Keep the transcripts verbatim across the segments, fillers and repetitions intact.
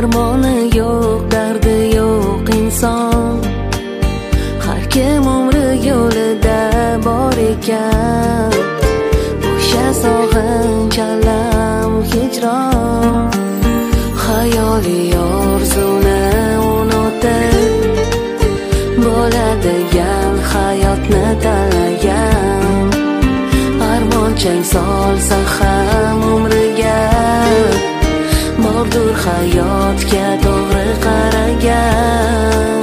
darmoni yo'q, dardi yo'q inson. Har kim umri yo'lida bor ekan. O'sha sog'inch, alam, hijron, xayoliy orzuni unutib, bo'ladigan hayotni talagan. Armon chang solsa ham umriga, bordur hayotga to'g'ri qaragan.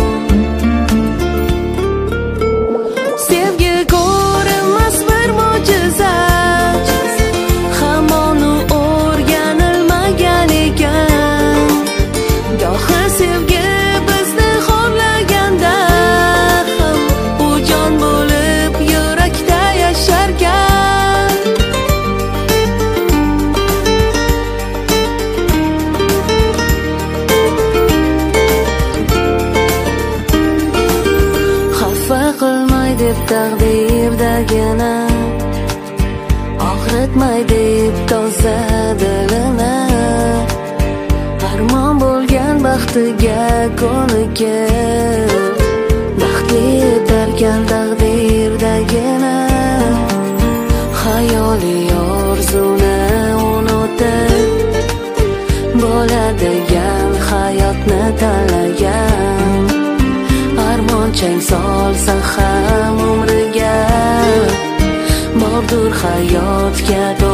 Sevgi ko'rinmas bir mo'jiza, hamon u o'rganilmagan ekan. Gohi sevgi bizni xorlaganda ham u jon bo'lib yurakda yasharkan. Xafa qilmay deb taqdirdagina, og'ritmay deb toza dilini, armon bo'lgan baxtiga ko'nikib, baxtli etarkan taqdirdagina. Xayoliy orzuni unutib, bo'ladigan hayotni talagan. Armon chang solsa ham umriga, bordur hayotga